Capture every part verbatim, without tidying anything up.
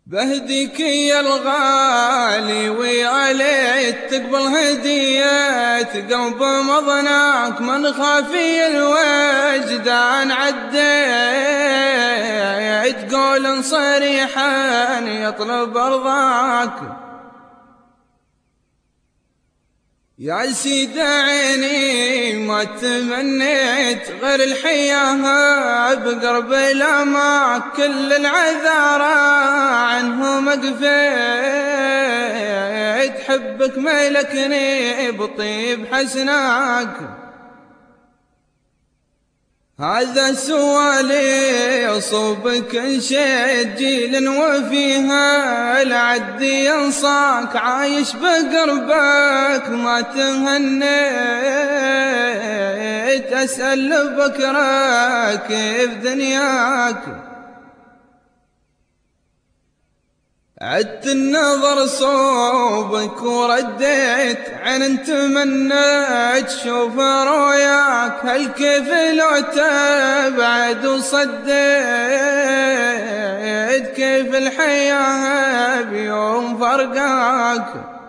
بهديك يا الغالي وعليك تقبل هدية قلب مضناك من خافي الوجدان عديت قول صريحا يطلب رضاك يا سيد عيني ما تمنيت غير الحياة بقرب الأماك كل العذارى عنهم قفيت حبك ملكني بطيب حسناك هذا سؤالي صوبك انشد جيل وفيها العد ينصاك عايش بقربك ما تهنيت أسأل بكرة كيف دنياك عدت النظر صوبك ورديت عن تمنيت شوف رؤياك هل كيف لو تبعد وصديت كيف الحياة بيوم فرقاك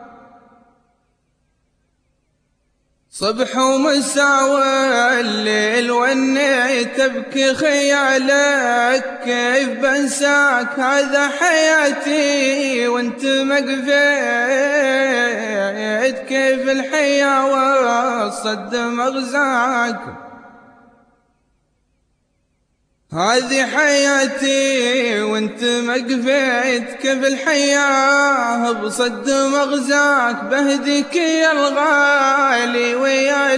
صبح ومساء والليل واني تبكي خيالك كيف بنساك هذا حياتي وانت مقفيت كيف الحياة والصد مغزاك هذه حياتي وانت مقفيت كيف الحياة بصد مغزاك بهديك يا الغالي ويا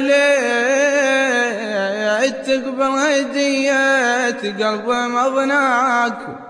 ليت تقبل هدية قلب مضناك